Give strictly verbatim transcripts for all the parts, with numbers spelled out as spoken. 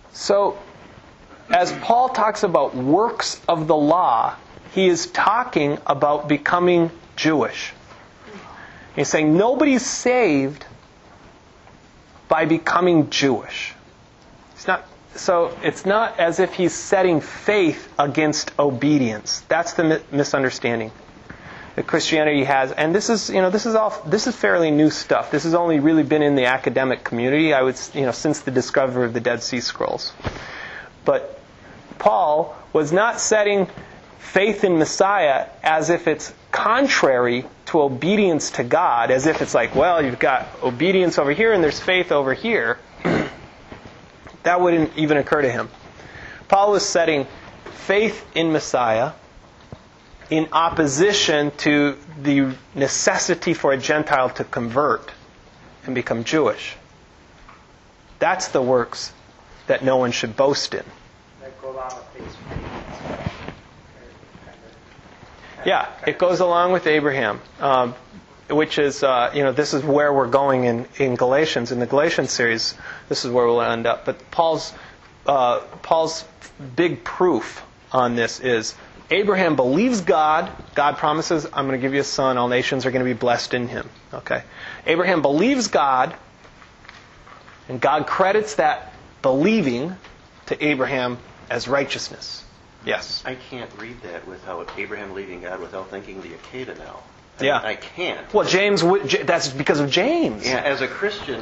So, as Paul talks about works of the law, he is talking about becoming Jewish. He's saying nobody's saved by becoming Jewish. It's not, so it's not as if he's setting faith against obedience. That's the mi- misunderstanding that Christianity has. And this is, you know, this is all this is fairly new stuff. This has only really been in the academic community, I would, you know, since the discovery of the Dead Sea Scrolls. But Paul was not setting faith in Messiah as if it's contrary to obedience to God, as if it's like, well, you've got obedience over here and there's faith over here. That wouldn't even occur to him. Paul was setting faith in Messiah in opposition to the necessity for a Gentile to convert and become Jewish. That's the works that no one should boast in. Yeah, it goes along with Abraham, um, which is, uh, you know, this is where we're going in, in Galatians. In the Galatians series, this is where we'll end up. But Paul's uh, Paul's big proof on this is Abraham believes God. God promises, I'm going to give you a son. All nations are going to be blessed in him. Okay. Abraham believes God, and God credits that believing to Abraham as righteousness. Yes. I can't read that without Abraham believing God without thinking the Akedah now. I Yeah. mean, I can't. Well, James, that's because of James. Yeah, as a Christian,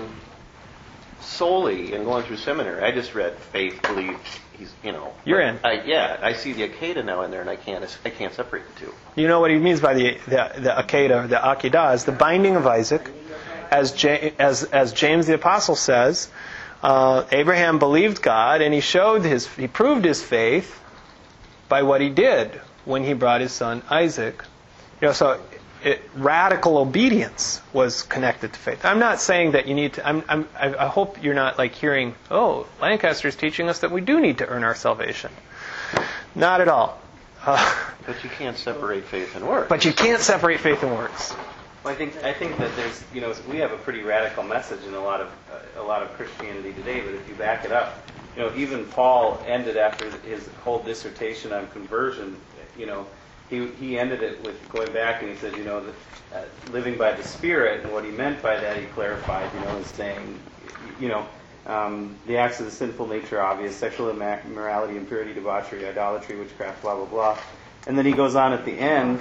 solely in going through seminary, I just read faith, belief. He's, you know. You're in. I, yeah, I see the Akedah now in there, and I can't. I can't separate the two. You know what he means by the the, the Akedah, the Akedah is the binding of Isaac, as J, as as James the Apostle says. Uh, Abraham believed God, and he showed his he proved his faith by what he did when he brought his son Isaac. You know, so it, radical obedience was connected to faith. I'm not saying that you need to. I'm, I'm, I hope you're not like hearing, oh, Lancaster's teaching us that we do need to earn our salvation. Not at all. Uh, but you can't separate faith and works. But you can't separate faith and works. Well, I think I think that there's, you know, we have a pretty radical message in a lot of uh, a lot of Christianity today. But if you back it up, you know, even Paul ended after his whole dissertation on conversion. You know, he he ended it with going back and he said, you know, that, uh, living by the Spirit, and what he meant by that, he clarified, you know, is saying, you know, um, the acts of the sinful nature are obvious: sexual immorality, impurity, debauchery, idolatry, witchcraft, blah blah blah. And then he goes on at the end.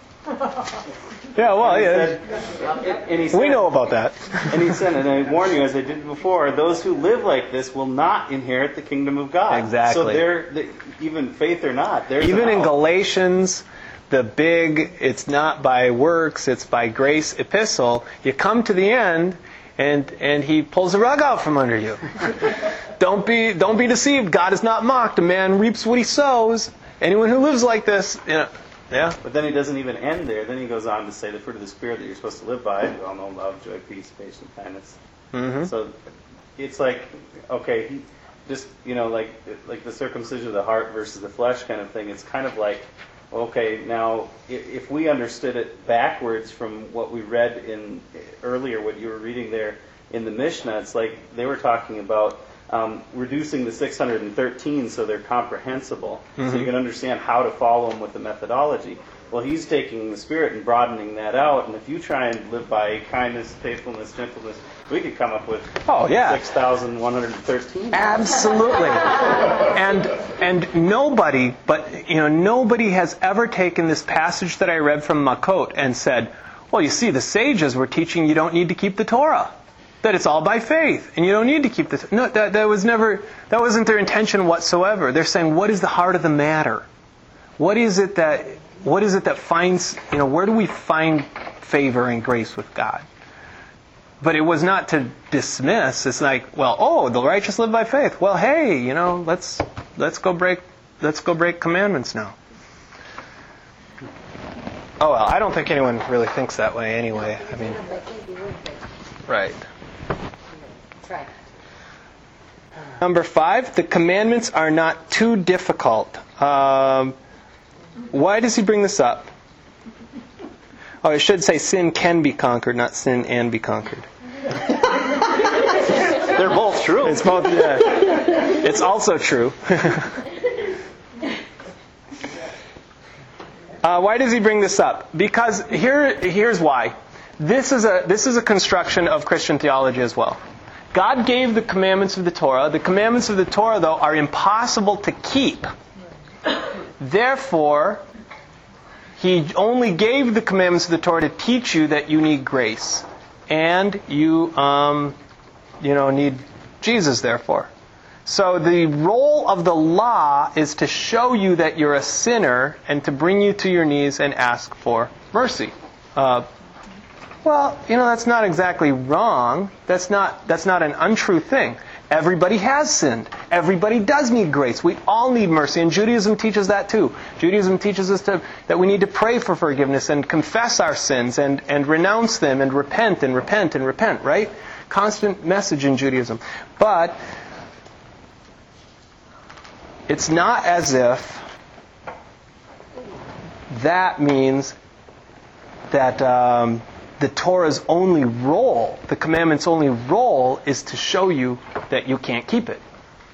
Yeah, well, yeah. Said, and he said, we know about that. And he said, and I warn you, as I did before, those who live like this will not inherit the kingdom of God. Exactly. So they're, they, even faith or not, there's even in out. Galatians, the big, it's not by works, it's by grace epistle, you come to the end, and and he pulls the rug out from under you. Don't be don't be deceived. God is not mocked. A man reaps what he sows. Anyone who lives like this, you know. Yeah. But then he doesn't even end there. Then he goes on to say the fruit of the Spirit that you're supposed to live by. We all know love, joy, peace, patience, kindness. Mm-hmm. So it's like, okay, he just, you know, like like the circumcision of the heart versus the flesh kind of thing. It's kind of like, okay, now if, if we understood it backwards from what we read in earlier, what you were reading there in the Mishnah, it's like they were talking about Um, reducing the six hundred thirteen so they're comprehensible, mm-hmm. so you can understand how to follow them with the methodology. Well, he's taking the Spirit and broadening that out, and if you try and live by kindness, faithfulness, gentleness, we could come up with oh yeah six thousand one hundred thirteen. Absolutely. and and nobody, but you know, nobody has ever taken this passage that I read from Makot and said, well, you see, the sages were teaching you don't need to keep the Torah. That it's all by faith, and you don't need to keep this. No, that, that was never, that wasn't their intention whatsoever. They're saying, what is the heart of the matter? What is it that, what is it that finds, you know, where do we find favor and grace with God? But it was not to dismiss. It's like, well, oh, the righteous live by faith. Well, hey, you know, let's let's go break, let's go break commandments now. Oh well, I don't think anyone really thinks that way anyway. I mean, right. Right. Number five, the commandments are not too difficult. Um, why does he bring this up? Oh, I should say sin can be conquered, not sin and be conquered. They're both true. It's both, yeah. It's also true. uh, why does he bring this up? Because here, here's why. This is a this is a construction of Christian theology as well. God gave the commandments of the Torah. The commandments of the Torah, though, are impossible to keep. Therefore, He only gave the commandments of the Torah to teach you that you need grace, and you, um, you know, need Jesus. Therefore, so the role of the law is to show you that you're a sinner and to bring you to your knees and ask for mercy. Uh, Well, you know, that's not exactly wrong. That's not that's not an untrue thing. Everybody has sinned. Everybody does need grace. We all need mercy. And Judaism teaches that too. Judaism teaches us to, that we need to pray for forgiveness and confess our sins and, and renounce them and repent and repent and repent, right? Constant message in Judaism. But it's not as if that means that... Um, the Torah's only role, the commandment's only role, is to show you that you can't keep it.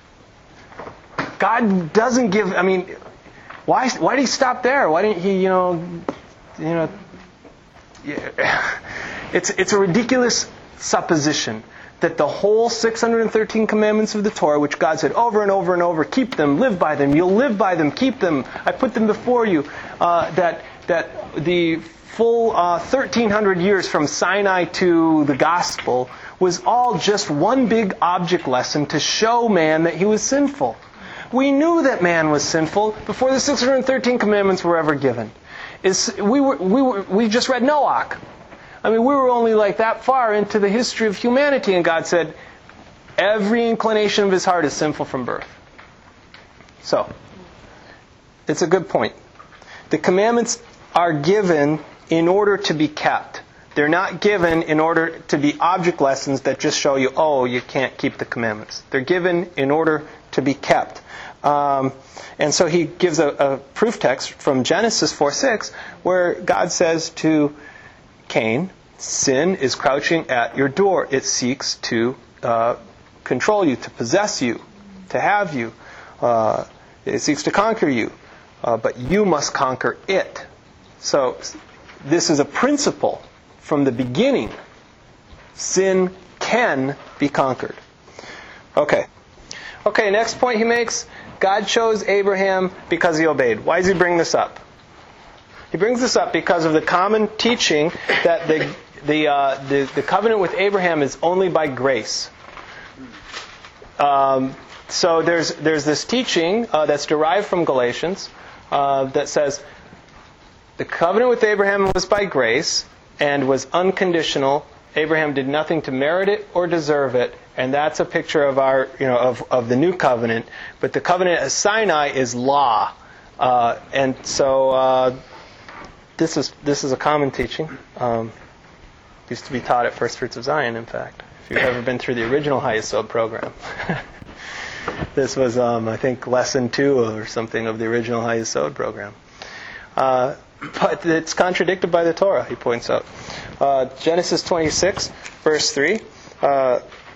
God doesn't give, I mean, why why did He stop there? Why didn't He, you know, you know, yeah. it's it's a ridiculous supposition that the whole six hundred thirteen commandments of the Torah, which God said over and over and over, keep them, live by them, you'll live by them, keep them, I put them before you, uh, that that the full uh, thirteen hundred years from Sinai to the gospel was all just one big object lesson to show man that he was sinful. We knew that man was sinful before the six hundred thirteen commandments were ever given. Is we were we were we just read Noach. I mean, we were only like that far into the history of humanity, and God said every inclination of his heart is sinful from birth. So, it's a good point. The commandments are given in order to be kept. They're not given in order to be object lessons that just show you, oh, you can't keep the commandments. They're given in order to be kept. Um, and so he gives a, a proof text from Genesis four six where God says to Cain, sin is crouching at your door. It seeks to uh, control you, to possess you, to have you. Uh, it seeks to conquer you. Uh, but you must conquer it. So this is a principle from the beginning. Sin can be conquered. Okay. Okay, next point he makes. God chose Abraham because he obeyed. Why does he bring this up? He brings this up because of the common teaching that the the uh, the, the covenant with Abraham is only by grace. Um, so there's there's this teaching uh, that's derived from Galatians uh, that says the covenant with Abraham was by grace and was unconditional. Abraham did nothing to merit it or deserve it, and that's a picture of our, you know, of, of the new covenant. But the covenant at Sinai is law, uh, and so uh, this is this is a common teaching. Um, used to be taught at First Fruits of Zion. In fact, if you've ever been through the original Hayesod program, this was, um, I think, lesson two or something of the original Hayesod program. Uh, But it's contradicted by the Torah, he points out. Uh, Genesis twenty-six, verse three. Uh,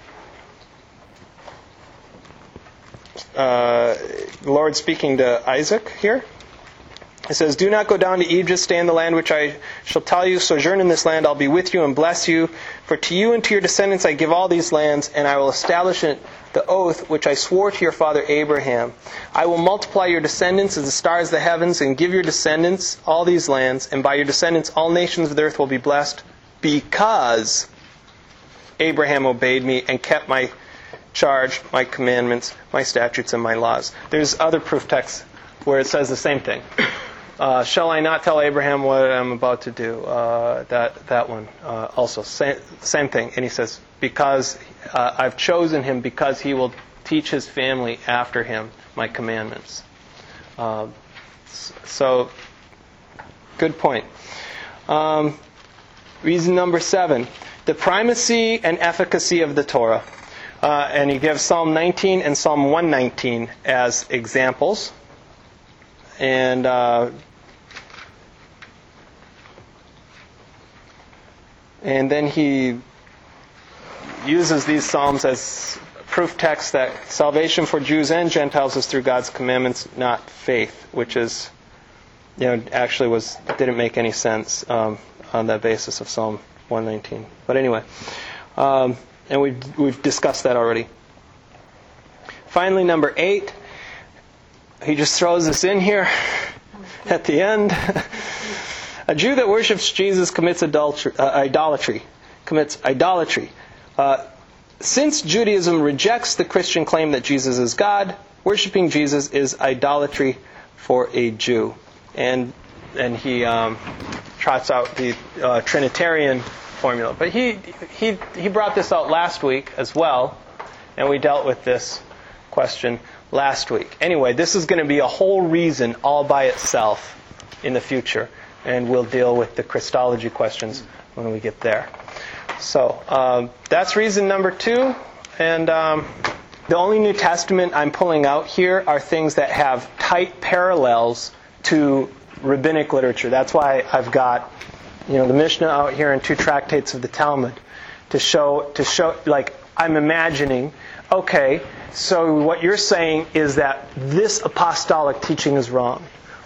uh, the Lord speaking to Isaac here. It says, do not go down to Egypt, stay in the land which I shall tell you. Sojourn in this land, I'll be with you and bless you. For to you and to your descendants I give all these lands, and I will establish it, the oath which I swore to your father Abraham. I will multiply your descendants as the stars of the heavens, and give your descendants all these lands, and by your descendants all nations of the earth will be blessed, because Abraham obeyed me and kept my charge, my commandments, my statutes, and my laws. There's other proof texts where it says the same thing. Uh, shall I not tell Abraham what I'm about to do? Uh, that that one uh, also same, same thing. And he says, because uh, I've chosen him because he will teach his family after him my commandments. Uh, so, good point. Um, reason number seven: the primacy and efficacy of the Torah. Uh, and he gives Psalm nineteen and Psalm one nineteen as examples. And uh, and then he uses these psalms as proof text that salvation for Jews and Gentiles is through God's commandments, not faith, which is, you know, actually was didn't make any sense um, on that basis of Psalm one nineteen. But anyway, um, and we've we've discussed that already. Finally, number eight, he just throws this in here at the end. A Jew that worships Jesus commits adultery, uh, idolatry. Commits idolatry. Uh, since Judaism rejects the Christian claim that Jesus is God, worshiping Jesus is idolatry for a Jew. And and he um, trots out the uh, Trinitarian formula. But he he he brought this out last week as well, and we dealt with this question last week. Anyway, this is going to be a whole reason all by itself in the future, and we'll deal with the Christology questions when we get there. So um, that's reason number two, and um, the only New Testament I'm pulling out here are things that have tight parallels to rabbinic literature. That's why I've got, you know, the Mishnah out here and two tractates of the Talmud to show to show like I'm imagining. Okay, so what you're saying is that this apostolic teaching is wrong.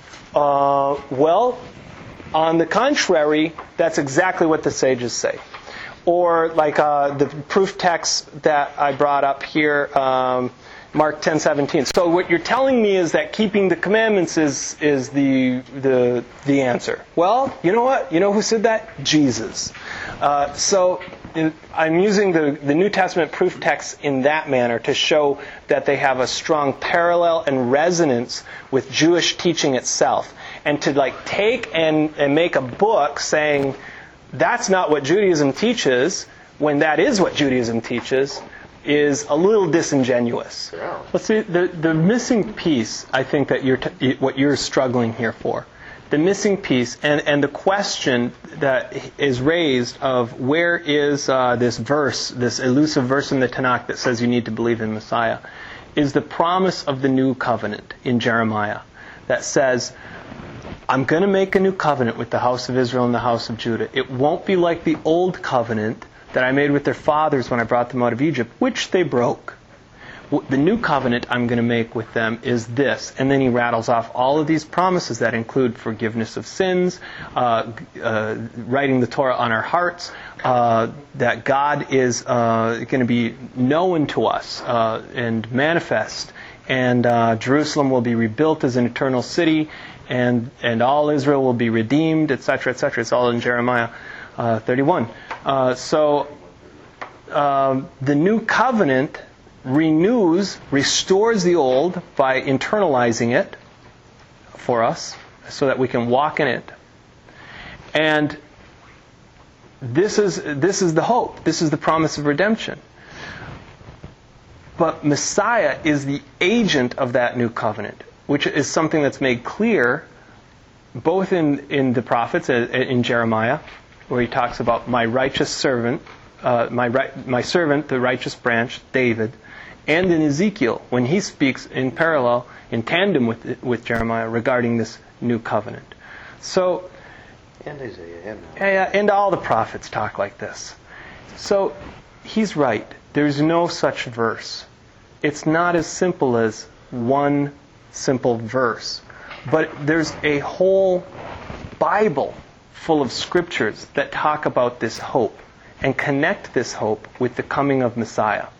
Uh, well, on the contrary, that's exactly what the sages say. Or like uh, the proof text that I brought up here, um, Mark ten seventeen. So what you're telling me is that keeping the commandments is is the the the answer. Well, you know what? You know who said that? Jesus. Uh, so in, I'm using the the New Testament proof texts in that manner to show that they have a strong parallel and resonance with Jewish teaching itself, and to like take and and make a book saying that's not what Judaism teaches when that is what Judaism teaches is a little disingenuous. Yeah. Let's see, the the missing piece, I think that you're t- what you're struggling here for, the missing piece, and and the question that is raised of where is uh, this verse, this elusive verse in the Tanakh that says you need to believe in Messiah, is the promise of the new covenant in Jeremiah that says, I'm going to make a new covenant with the house of Israel and the house of Judah. It won't be like the old covenant that I made with their fathers when I brought them out of Egypt, which they broke. The new covenant I'm going to make with them is this. And then he rattles off all of these promises that include forgiveness of sins, uh, uh, writing the Torah on our hearts, uh, that God is uh, going to be known to us uh, and manifest, and uh, Jerusalem will be rebuilt as an eternal city, and and all Israel will be redeemed, et cetera, et cetera. It's all in Jeremiah uh, thirty-one. Uh, so um, the new covenant renews, restores the old by internalizing it for us so that we can walk in it. And this is this is the hope. This is the promise of redemption. But Messiah is the agent of that new covenant, which is something that's made clear both in, in the prophets, in Jeremiah, where he talks about my righteous servant, uh, my my servant, the righteous branch, David, and in Ezekiel, when he speaks in parallel, in tandem with with Jeremiah, regarding this new covenant. So, And Isaiah. And, yeah, and all the prophets talk like this. So, he's right. There's no such verse. It's not as simple as one simple verse. But there's a whole Bible full of scriptures that talk about this hope and connect this hope with the coming of Messiah.